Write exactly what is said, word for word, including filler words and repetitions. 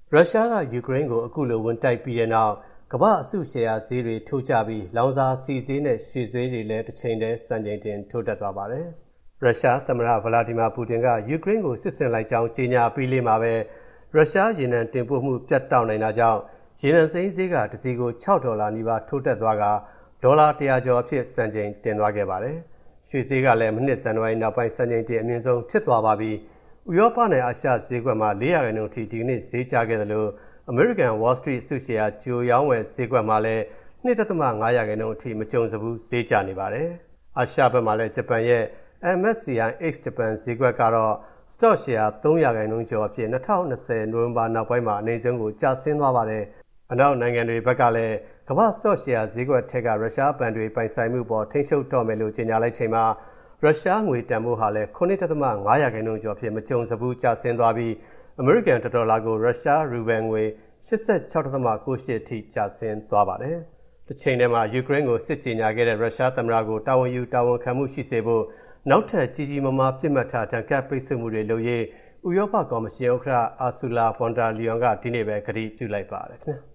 ရုရှားကယူကရိန်းကိုအခုလိုဝင်တိုက်ပြီးတဲ့နောက်ကမ္ဘာအစုရှယ်ယာဈေးတွေထိုးကျပြီးလောင်စာဆီဈေးနဲ့ရွှေဈေးတွေလည်းတစ်ချိန်တည်းစံချိန်တင်ထိုးတက်သွားပါတယ်။ရုရှားသမ္မတဗလာဒီမာပူတင်ကယူကရိန်းကိုစစ်ဆင်လိုက်ကြောင်းကြေညာပြီးလေးမှာပဲရုရှားရေနံတင်ပို့မှုပြတ်တောက်နိုင်တာကြောင့်ရေနံစိမ်းဈေးကတစ်စီကို၆ဒေါ်လာနီးပါးထိုးတက်သွားကဒေါ်လာတစ်ရာကျော်အဖြစ်စံချိန်တင်သွားခဲ့ပါတယ်။ရွှေဈေးကလည်းမိနစ်ဇန်နဝါရီနောက်ပိုင်းစံချိန်တင်အမြင့်ဆုံးဖြစ်သွားပါပြီ။ဥရောပနဲ့အာရှဈေးကွက်မှာလေးရာခိုင်နှုန်းအထိဒီကနေ့ဈေးကျခဲ့သလိုအမေရိကန် Wall Street အစုရှယ်ယာကြိုရောင်းဝယ်ဈေးကွက်မှာလည်း ၂ ဒသမ ၅ ရာခိုင်နှုန်းအထိမကြုံစဘူးဈေးကျနေပါတယ်။အာရှဘက်မှာလည်းဂျပန်ရဲ့ M S C I X Japan ဈေးကွက်ကတော့ Stock Share ၃ ရာခိုင်နှုန်းကျော်အဖြစ်၂၀၂၀နိုဝင်ဘာနောက်ပိုင်းမှာအနေဆုံးကိုကျဆင်းသွားပါတယ်။အနောက်နိုင်ငံတွေဘက်ကလည်းကမ္ဘာ Stock Share ဈေးကွက်ထက်ကရုရှားဘဏ်တွေပိုင်ဆိုင်မှုပေါ်ထိန်းချုပ်တော့မယ်လို့ကြေညာလိုက်ချိန်မှာရုရှားငွေတန်ဖိုးဟာလည်း၇ ဒသမ ၅ ရာခိုင်နှုန်းကျော်အဖြစ်မကြုံစဘူးကျဆင်းသွားပြီးအမေရိကန်ဒေါ်လာကိုရုရှားရူဘယ်ငွေ၈၆ ဒသမ ၉ ၈ အထိကျဆင်းသွားပါတယ်။တစ်ချိန်တည်းမှာယူကရိန်းကိုစစ်ကြေညာခဲ့တဲ့ရုရှားသမ္မတကိုတာဝန်ယူတာဝန်ခံမှုရှိစေဖို့နောက်ထပ်ကြီးကြီးမားမားပြစ်မှတ်ထားဒဏ်ခတ်ပိတ်ဆို့မှုတွေလုပ်ရေးဥရောပကော်မရှင်ဥက္ကဋ္ဌအာဆူလာဗွန်ဒါလီယွန်ကဒီနေ့ပဲကတိပြုလိုက်ပါတယ်ခင်ဗျာ။